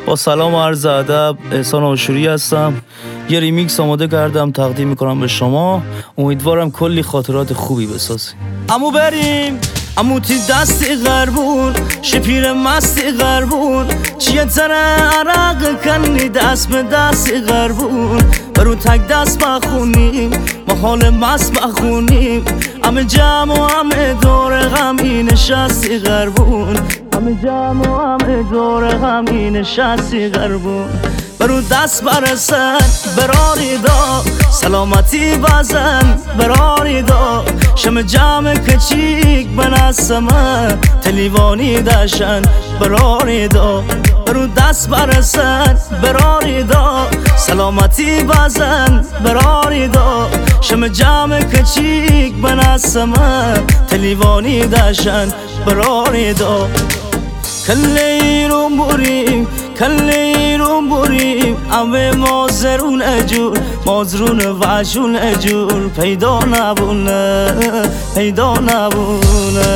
با سلام و عرض ادب، احسان آشوری هستم. یه ریمیکس آماده کردم تقدیم میکنم به شما. امیدوارم کلی خاطرات خوبی بسازیم. امو بریم اموتی دستی غربون، شپیر مستی غربون، چیه تره عرق کنی دست به دستی غربون. برو تک دست بخونیم، ما حال مست بخونیم، همه جمع و همه دور غمی نشستی غربون، همه جمع و همه دور غمی نشستی غربون. برو دست برسن براری دا، سلامتی بزن براری دا، شم جمع کچیک بنسمه تلیوانی داشن براری دا. برو دست برسن براری دا، سلامتی بزن براری دا، شم جمع کچیک بنسمه تلیوانی داشن براری دا. کلیرون بریم کلیرون بریم، همه مازرون اجور مازرون وجون اجور، پیدا نبونه پیدا نبونه.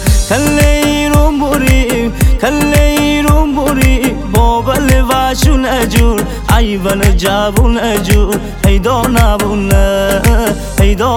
کلیرون بریم کلیرون بریم، بابل وجون اجور ایون جوون اجور، پیدا نبونه پیدا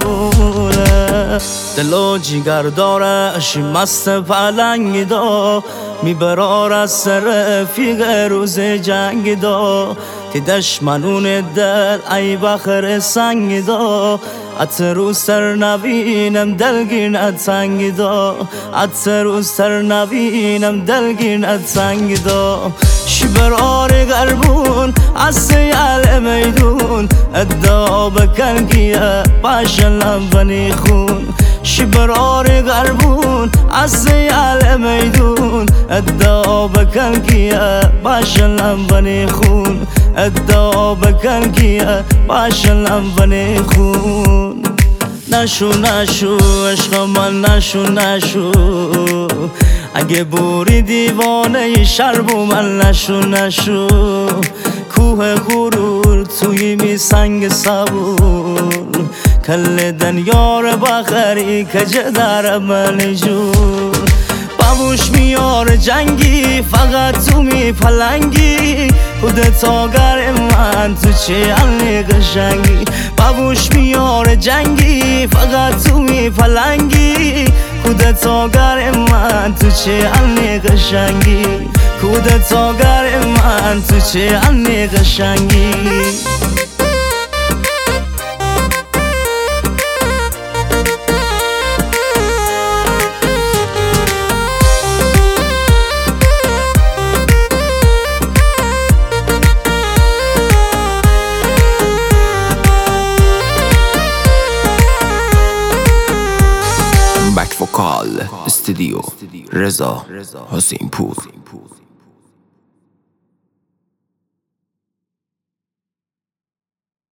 نبونه. دلو جیگر دارش مست پلنگ دا، میبرار از سر رفیق روز جنگ دا، که دشمنون دل ای بخر سنگ دا، ات روز تر نبینم دلگیر اتنگ دا، ات روز تر نبینم دلگیر اتنگ دا. شبرار غربون از سیال میدون، ادعا بکن گیه باشلم بنی خون. شبرار غربون از سیال میدون، ادعا بکن گیه باشلم بنی خون، ادعا بکن گیه باشلم بنی خون. نشو نشو عشق من نشو نشو، اگه بوری دیوانه شربو من نشو نشو. کوه غرور توی می سنگ صبور، کل دنیار بخری کجه در من جور. بابوش میار جنگی فقط تو می پلنگی، خودت آگر من تو چه علی قشنگی. بابوش میار جنگی فقط تو می پلنگی، خودت آگر من تو چه علی قشنگی، خودت آگر من تو چه علی قشنگی. بک وکال استودیو رضا حسین پور.